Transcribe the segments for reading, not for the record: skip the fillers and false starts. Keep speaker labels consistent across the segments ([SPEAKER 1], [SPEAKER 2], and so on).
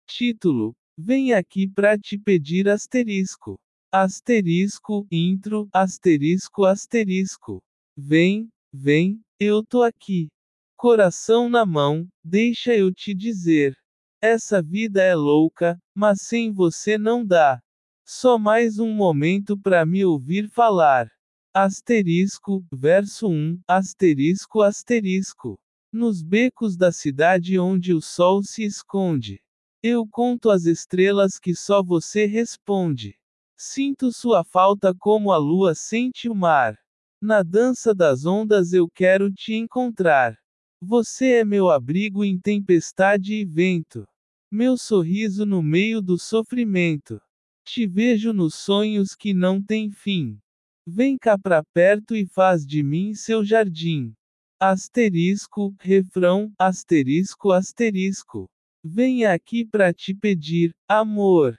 [SPEAKER 1] Título: Vem aqui pra te pedir asterisco. Asterisco, intro, asterisco, asterisco. Vem, vem, eu tô aqui. Coração na mão, deixa eu te dizer. Essa vida é louca, mas sem você não dá. Só mais um momento pra me ouvir falar. Asterisco, verso 1, asterisco, asterisco. Nos becos da cidade onde o sol se esconde. Eu conto as estrelas que só você responde. Sinto sua falta como a lua sente o mar. Na dança das ondas eu quero te encontrar. Você é meu abrigo em tempestade e vento. Meu sorriso no meio do sofrimento. Te vejo nos sonhos que não têm fim. Vem cá pra perto e faz de mim seu jardim. Asterisco, refrão, asterisco, asterisco. Venha aqui pra te pedir, amor.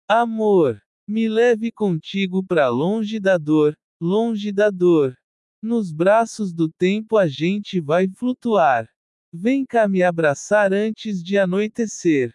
[SPEAKER 1] Amor. Me leve contigo pra longe da dor, longe da dor. Nos braços do tempo a gente vai flutuar. Vem cá me abraçar antes de anoitecer.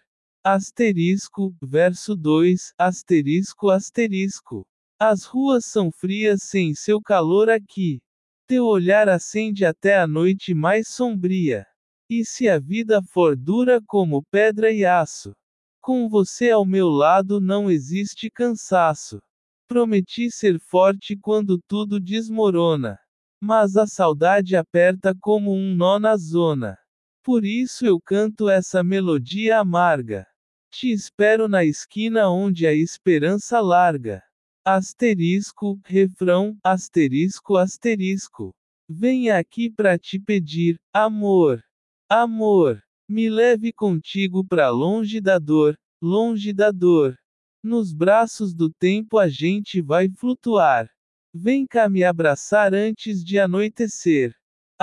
[SPEAKER 1] Asterisco, verso 2, asterisco, asterisco. As ruas são frias sem seu calor aqui. Teu olhar acende até a noite mais sombria. E se a vida for dura como pedra e aço? Com você ao meu lado não existe cansaço. Prometi ser forte quando tudo desmorona. Mas a saudade aperta como um nó na zona. Por isso eu canto essa melodia amarga. Te espero na esquina onde a esperança larga. Asterisco, refrão, asterisco, asterisco. Venha aqui pra te pedir, amor. Amor. Me leve contigo pra longe da dor, longe da dor. Nos braços do tempo a gente vai flutuar. Vem cá me abraçar antes de anoitecer.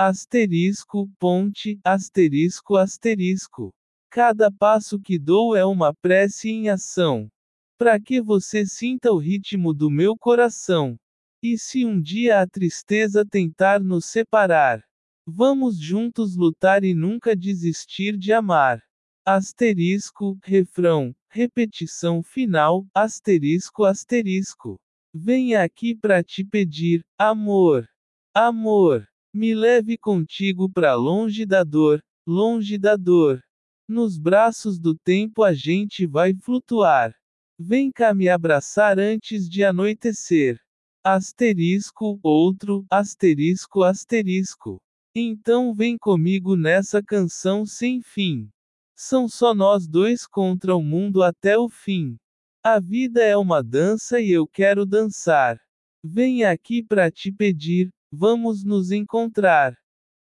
[SPEAKER 1] Asterisco, ponte, asterisco, asterisco. Cada passo que dou é uma prece em ação. Pra que você sinta o ritmo do meu coração. E se um dia a tristeza tentar nos separar, vamos juntos lutar e nunca desistir de amar. Asterisco, refrão, repetição final, asterisco, asterisco. Venha aqui pra te pedir, amor. Amor. Me leve contigo pra longe da dor, longe da dor. Nos braços do tempo a gente vai flutuar. Vem cá me abraçar antes de anoitecer. Asterisco, outro, asterisco, asterisco. Então vem comigo nessa canção sem fim. São só nós dois contra o mundo até o fim. A vida é uma dança e eu quero dançar. Venha aqui pra te pedir, vamos nos encontrar.